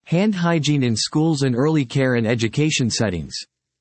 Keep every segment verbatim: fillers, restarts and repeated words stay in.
Hand hygiene in schools and early care and education settings.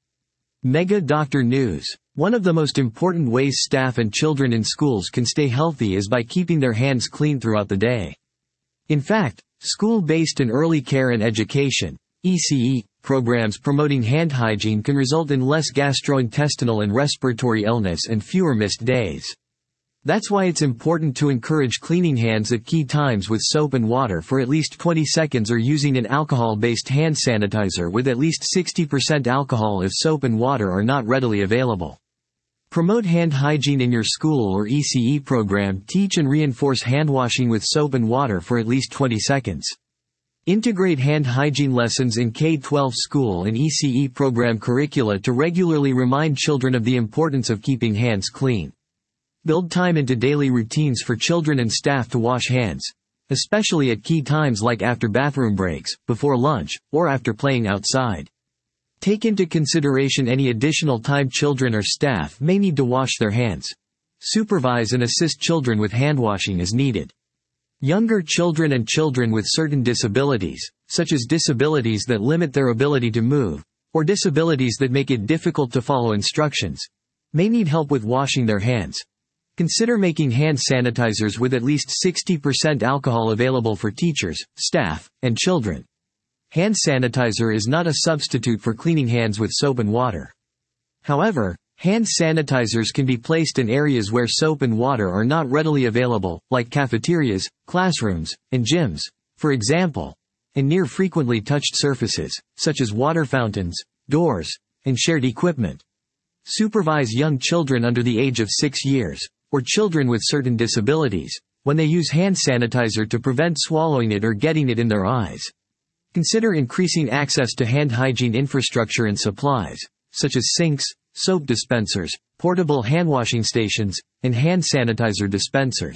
Mega Doctor News. One of the most important ways staff and children in schools can stay healthy is by keeping their hands clean throughout the day. In fact, school-based and early care and education (E C E) programs promoting hand hygiene can result in less gastrointestinal and respiratory illness and fewer missed days. That's why it's important to encourage cleaning hands at key times with soap and water for at least twenty seconds or using an alcohol-based hand sanitizer with at least sixty percent alcohol if soap and water are not readily available. Promote hand hygiene in your school or E C E program. Teach and reinforce hand washing with soap and water for at least twenty seconds. Integrate hand hygiene lessons in K through twelve school and E C E program curricula to regularly remind children of the importance of keeping hands clean. Build time into daily routines for children and staff to wash hands, especially at key times like after bathroom breaks, before lunch, or after playing outside. Take into consideration any additional time children or staff may need to wash their hands. Supervise and assist children with hand washing as needed. Younger children and children with certain disabilities, such as disabilities that limit their ability to move, or disabilities that make it difficult to follow instructions, may need help with washing their hands. Consider making hand sanitizers with at least sixty percent alcohol available for teachers, staff, and children. Hand sanitizer is not a substitute for cleaning hands with soap and water. However, hand sanitizers can be placed in areas where soap and water are not readily available, like cafeterias, classrooms, and gyms, for example, and near frequently touched surfaces, such as water fountains, doors, and shared equipment. Supervise young children under the age of six years, or children with certain disabilities, when they use hand sanitizer to prevent swallowing it or getting it in their eyes. Consider increasing access to hand hygiene infrastructure and supplies, such as sinks, soap dispensers, portable hand-washing stations, and hand sanitizer dispensers.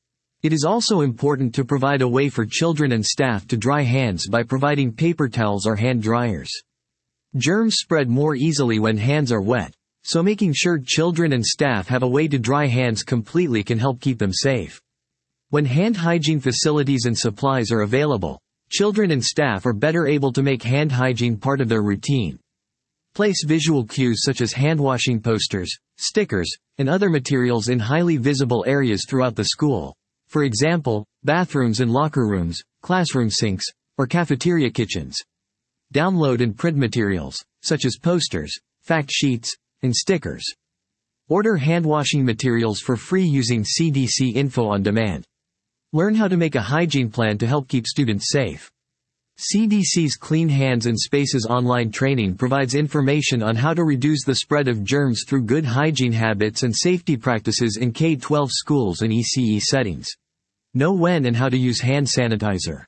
It is also important to provide a way for children and staff to dry hands by providing paper towels or hand dryers. Germs spread more easily when hands are wet, so making sure children and staff have a way to dry hands completely can help keep them safe. When hand hygiene facilities and supplies are available, children and staff are better able to make hand hygiene part of their routine. Place visual cues such as hand-washing posters, stickers, and other materials in highly visible areas throughout the school. For example, bathrooms and locker rooms, classroom sinks, or cafeteria kitchens. Download and print materials, such as posters, fact sheets, and stickers. Order hand-washing materials for free using C D C Info on demand. Learn how to make a hygiene plan to help keep students safe. C D C's Clean Hands and Spaces online training provides information on how to reduce the spread of germs through good hygiene habits and safety practices in K through twelve schools and E C E settings. Know when and how to use hand sanitizer.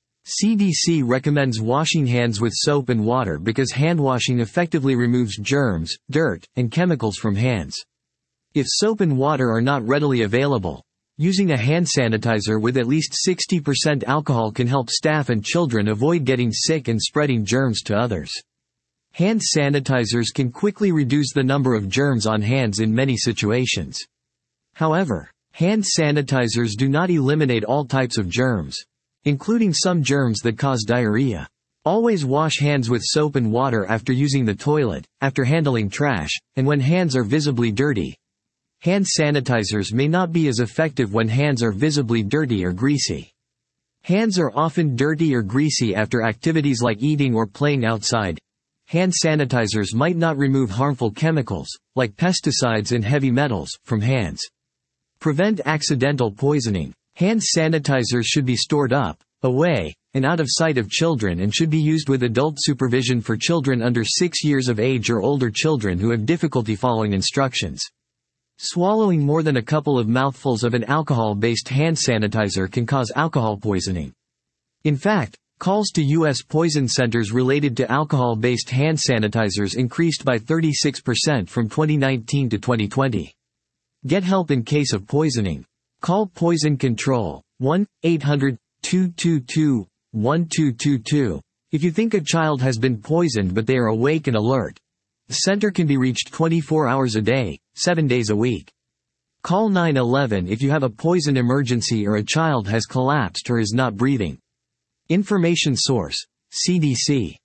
C D C recommends washing hands with soap and water because hand washing effectively removes germs, dirt, and chemicals from hands. If soap and water are not readily available, using a hand sanitizer with at least sixty percent alcohol can help staff and children avoid getting sick and spreading germs to others. Hand sanitizers can quickly reduce the number of germs on hands in many situations. However, hand sanitizers do not eliminate all types of germs, including some germs that cause diarrhea. Always wash hands with soap and water after using the toilet, after handling trash, and when hands are visibly dirty. Hand sanitizers may not be as effective when hands are visibly dirty or greasy. Hands are often dirty or greasy after activities like eating or playing outside. Hand sanitizers might not remove harmful chemicals, like pesticides and heavy metals, from hands. Prevent accidental poisoning. Hand sanitizers should be stored up, away, and out of sight of children and should be used with adult supervision for children under six years of age or older children who have difficulty following instructions. Swallowing more than a couple of mouthfuls of an alcohol-based hand sanitizer can cause alcohol poisoning. In fact, calls to U S poison centers related to alcohol-based hand sanitizers increased by thirty-six percent from twenty nineteen to twenty twenty. Get help in case of poisoning. Call Poison Control, one eight hundred two two two one two two two, if you think a child has been poisoned but they are awake and alert. The center can be reached twenty-four hours a day, seven days a week. Call nine one one if you have a poison emergency or a child has collapsed or is not breathing. Information source: C D C.